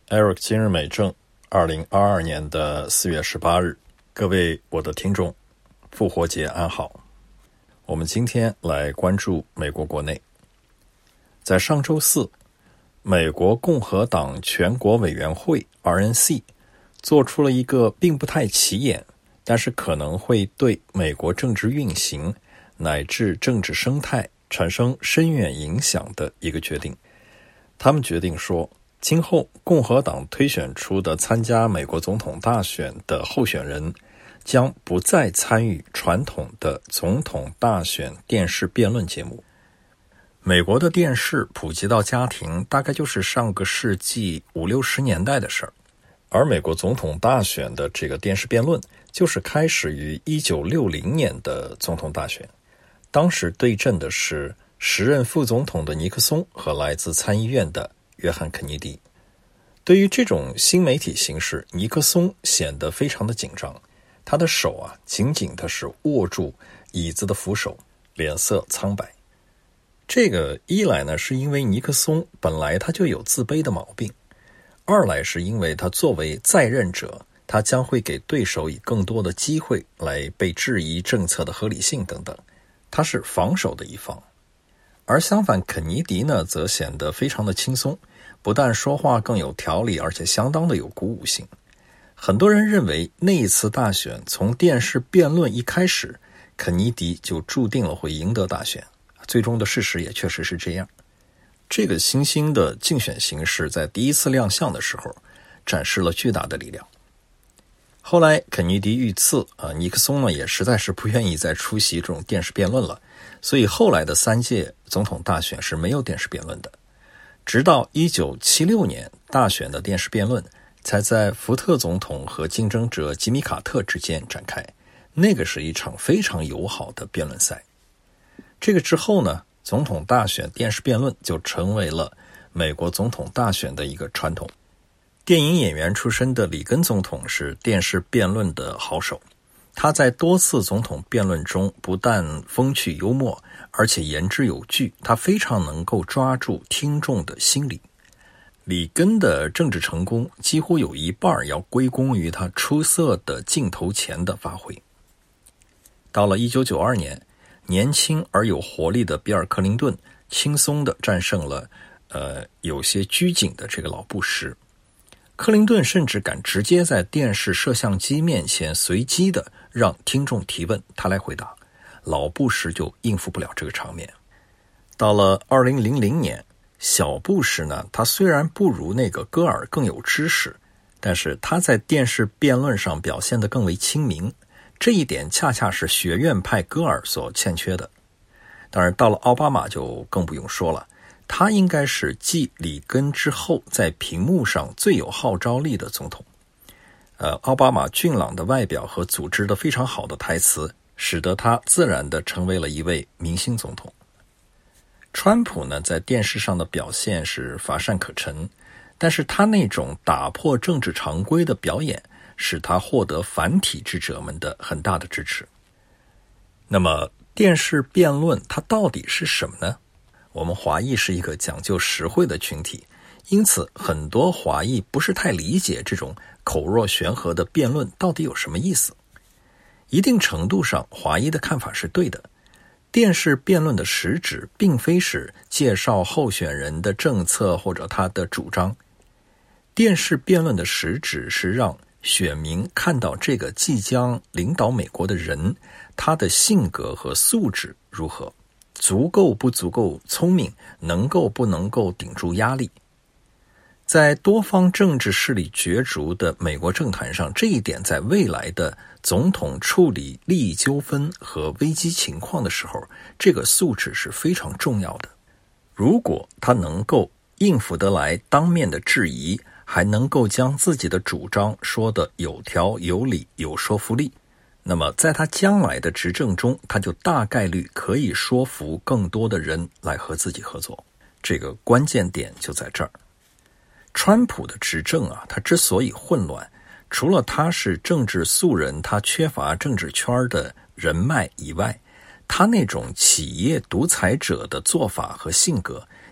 Eric 今日美正2022年的4月18日，各位我的听众，复活节安好。我们今天来关注美国国内。在上周四，美国共和党全国委员会 RNC 做出了一个并不太起眼，但是可能会对美国政治运行乃至政治生态产生深远影响的一个决定。他们决定说，今后共和党推选出的参加美国总统大选的候选人将不再参与传统的总统大选电视辩论节目。美国的电视普及到家庭大概就是上个世纪50、60年代的事儿，而美国总统大选的这个电视辩论就是开始于1960年的总统大选，当时对阵的是时任副总统的尼克松和来自参议院的约翰·肯尼迪。对于这种新媒体形式，尼克松显得非常的紧张，他的手紧紧的是握住椅子的扶手，脸色苍白。这个一来呢，是因为尼克松本来他就有自卑的毛病；二来是因为他作为在任者，他将会给对手以更多的机会来被质疑政策的合理性等等，他是防守的一方。而相反，肯尼迪呢则显得非常的轻松，不但说话更有条理，而且相当的有鼓舞性。很多人认为那一次大选从电视辩论一开始，肯尼迪就注定了会赢得大选，最终的事实也确实是这样。这个新兴的竞选形式在第一次亮相的时候展示了巨大的力量。后来肯尼迪遇刺，尼克松呢也实在是不愿意再出席这种电视辩论了，所以后来的3届总统大选是没有电视辩论的。直到1976年大选的电视辩论才在福特总统和竞争者吉米·卡特之间展开，那个是一场非常友好的辩论赛。这个之后呢，总统大选电视辩论就成为了美国总统大选的一个传统。电影演员出身的里根总统是电视辩论的好手，他在多次总统辩论中不但风趣幽默，而且言之有据，他非常能够抓住听众的心理。里根的政治成功几乎有一半要归功于他出色的镜头前的发挥。到了1992年，年轻而有活力的比尔·克林顿轻松地战胜了有些拘谨的这个老布什。克林顿甚至敢直接在电视摄像机面前随机的让听众提问，他来回答，老布什就应付不了这个场面。到了2000年，小布什呢，他虽然不如那个戈尔更有知识，但是他在电视辩论上表现得更为亲民，这一点恰恰是学院派戈尔所欠缺的。当然到了奥巴马就更不用说了，他应该是继里根之后在屏幕上最有号召力的总统。奥巴马俊朗的外表和组织得非常好的台词，使得他自然地成为了一位明星总统。川普呢，在电视上的表现是乏善可陈，但是他那种打破政治常规的表演，使他获得反体制者们的很大的支持。那么电视辩论它到底是什么呢？我们华裔是一个讲究实惠的群体，因此很多华裔不是太理解这种口若悬河的辩论到底有什么意思。一定程度上，华裔的看法是对的。电视辩论的实质并非是介绍候选人的政策或者他的主张，电视辩论的实质是让选民看到这个即将领导美国的人，他的性格和素质如何，足够不足够聪明，能够不能够顶住压力。在多方政治势力角逐的美国政坛上，这一点在未来的总统处理利益纠纷和危机情况的时候，这个素质是非常重要的。如果他能够应付得来当面的质疑，还能够将自己的主张说得有条有理，有说服力，那么在他将来的执政中，他就大概率可以说服更多的人来和自己合作。这个关键点就在这儿。川普的执政他之所以混乱，除了他是政治素人，他缺乏政治圈的人脉以外，他那种企业独裁者的做法和性格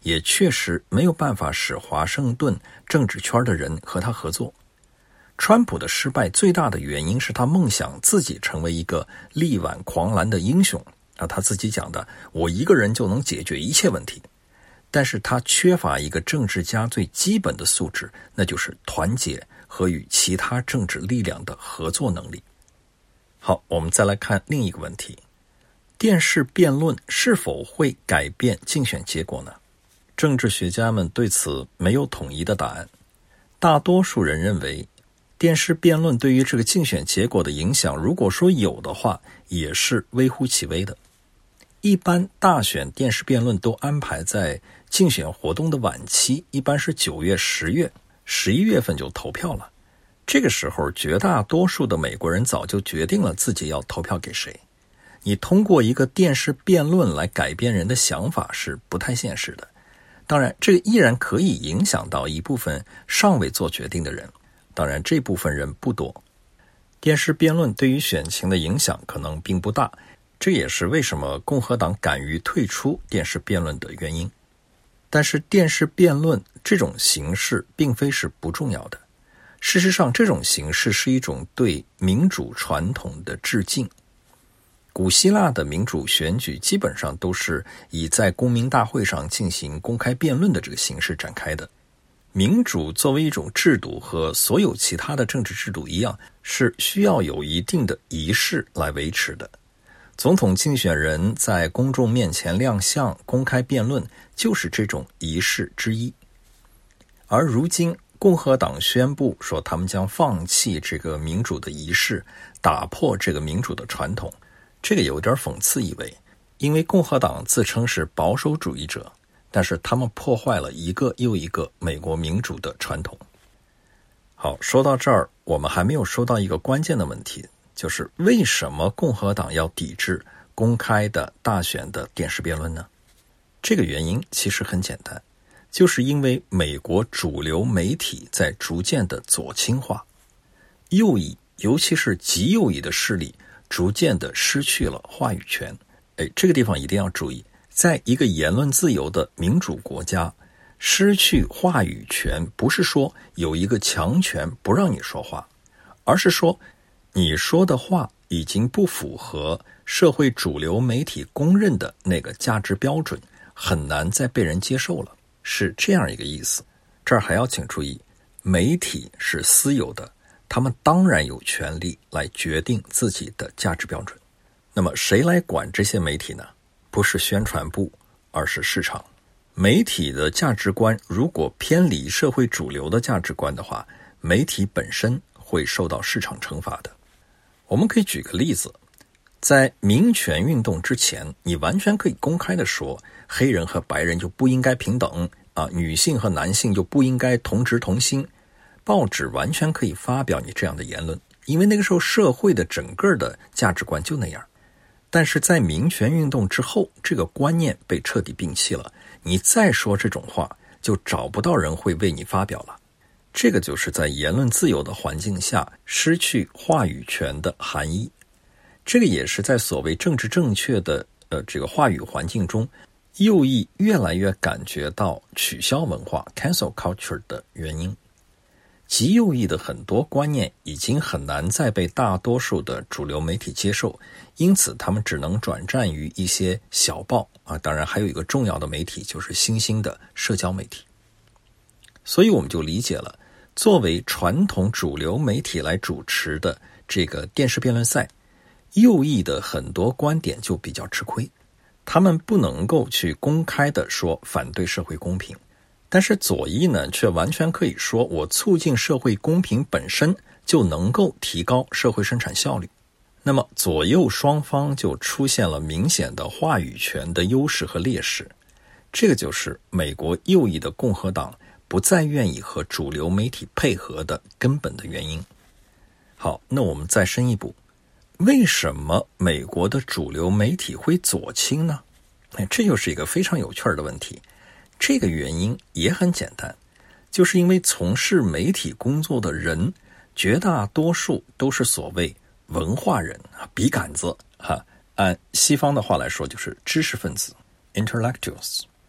也确实没有办法使华盛顿政治圈的人和他合作。川普的失败最大的原因是他梦想自己成为一个力挽狂澜的英雄，他自己讲的，我一个人就能解决一切问题。但是他缺乏一个政治家最基本的素质，那就是团结和与其他政治力量的合作能力。好，我们再来看另一个问题，电视辩论是否会改变竞选结果呢？政治学家们对此没有统一的答案。大多数人认为，电视辩论对于这个竞选结果的影响，如果说有的话，也是微乎其微的。一般大选电视辩论都安排在竞选活动的晚期，一般是9月、10月、11月份就投票了。这个时候，绝大多数的美国人早就决定了自己要投票给谁。你通过一个电视辩论来改变人的想法是不太现实的。当然，这个依然可以影响到一部分尚未做决定的人，当然这部分人不多。电视辩论对于选情的影响可能并不大，这也是为什么共和党敢于退出电视辩论的原因。但是电视辩论这种形式并非是不重要的，事实上这种形式是一种对民主传统的致敬。古希腊的民主选举基本上都是以在公民大会上进行公开辩论的这个形式展开的。民主作为一种制度，和所有其他的政治制度一样，是需要有一定的仪式来维持的。总统竞选人在公众面前亮相公开辩论，就是这种仪式之一。而如今共和党宣布说他们将放弃这个民主的仪式，打破这个民主的传统，这个有点讽刺意味。因为共和党自称是保守主义者，但是他们破坏了一个又一个美国民主的传统。好，说到这儿，我们还没有说到一个关键的问题，就是为什么共和党要抵制公开的大选的电视辩论呢？这个原因其实很简单，就是因为美国主流媒体在逐渐的左倾化，右翼，尤其是极右翼的势力逐渐的失去了话语权。这个地方一定要注意，在一个言论自由的民主国家，失去话语权不是说有一个强权不让你说话，而是说你说的话已经不符合社会主流媒体公认的那个价值标准，很难再被人接受了，是这样一个意思。这儿还要请注意，媒体是私有的，他们当然有权利来决定自己的价值标准。那么谁来管这些媒体呢？不是宣传部，而是市场。媒体的价值观如果偏离社会主流的价值观的话，媒体本身会受到市场惩罚的。我们可以举个例子，在民权运动之前，你完全可以公开的说黑人和白人就不应该平等女性和男性就不应该同职同薪，报纸完全可以发表你这样的言论，因为那个时候社会的整个的价值观就那样。但是在民权运动之后，这个观念被彻底摒弃了，你再说这种话就找不到人会为你发表了。这个就是在言论自由的环境下失去话语权的含义。这个也是在所谓政治正确的这个话语环境中，右翼越来越感觉到取消文化 cancel culture 的原因。极右翼的很多观念已经很难再被大多数的主流媒体接受，因此他们只能转战于一些小报当然还有一个重要的媒体，就是新兴的社交媒体。所以我们就理解了，作为传统主流媒体来主持的这个电视辩论赛，右翼的很多观点就比较吃亏，他们不能够去公开的说反对社会公平，但是左翼呢，却完全可以说我促进社会公平本身就能够提高社会生产效率。那么左右双方就出现了明显的话语权的优势和劣势，这个就是美国右翼的共和党不再愿意和主流媒体配合的根本的原因。好，那我们再深一步，为什么美国的主流媒体会左倾呢？这又是一个非常有趣的问题。这个原因也很简单，就是因为从事媒体工作的人绝大多数都是所谓文化人笔杆子按西方的话来说就是知识分子 intellectuals。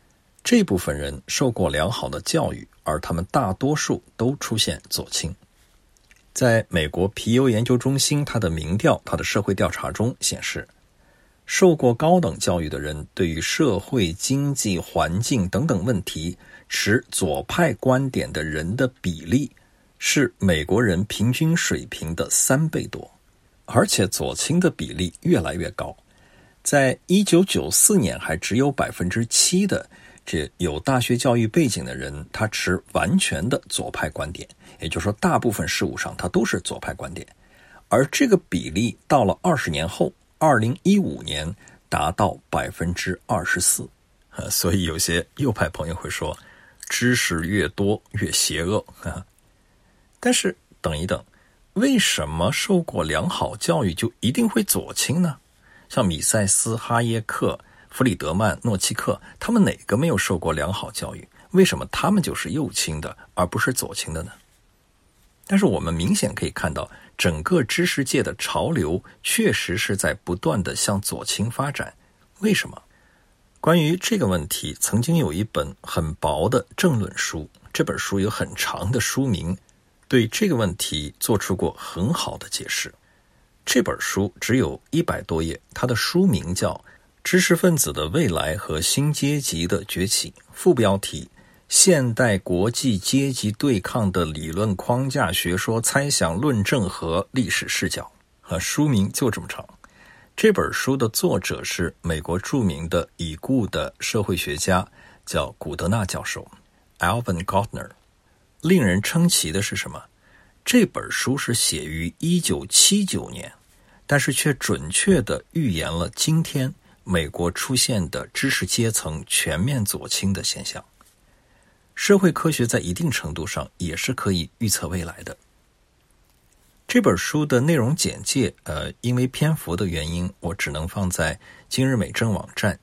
这部分人受过良好的教育，而他们大多数都出现左倾。在美国皮尤研究中心它的民调，它的社会调查中显示，受过高等教育的人对于社会、经济、环境等等问题持左派观点的人的比例是美国人平均水平的3倍多，而且左倾的比例越来越高。在1994年还只有 7% 的这有大学教育背景的人，他持完全的左派观点，也就是说大部分事务上他都是左派观点。而这个比例到了20年后2015年达到 24%。所以有些右派朋友会说，知识越多越邪恶。但是等一等，为什么受过良好教育就一定会左倾呢？像米塞斯、哈耶克、弗里德曼、诺奇克，他们哪个没有受过良好教育？为什么他们就是右倾的，而不是左倾的呢？但是我们明显可以看到，整个知识界的潮流确实是在不断的向左倾发展。为什么？关于这个问题，曾经有一本很薄的政论书，这本书有很长的书名，对这个问题做出过很好的解释。这本书只有100多页，它的书名叫《知识分子的未来和新阶级的崛起》，副标题：现代国际阶级对抗的理论框架、学说、猜想、论证和历史视角。书名就这么长。这本书的作者是美国著名的已故的社会学家，叫古德纳教授 Alvin Gottner。 令人称奇的是什么？这本书是写于1979年，但是却准确地预言了今天美国出现的知识阶层全面左倾的现象。社会科学在一定程度上也是可以预测未来的。这本书的内容简介因为篇幅的原因，我只能放在今日美政网站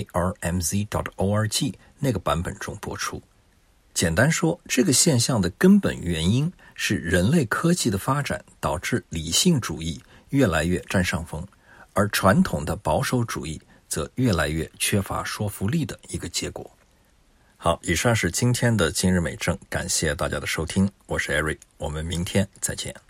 jrmz.org 那个版本中播出。简单说，这个现象的根本原因是人类科技的发展导致理性主义越来越占上风，而传统的保守主义则越来越缺乏说服力的一个结果。好，以上是今天的今日美政，感谢大家的收听，我是 Eric， 我们明天再见。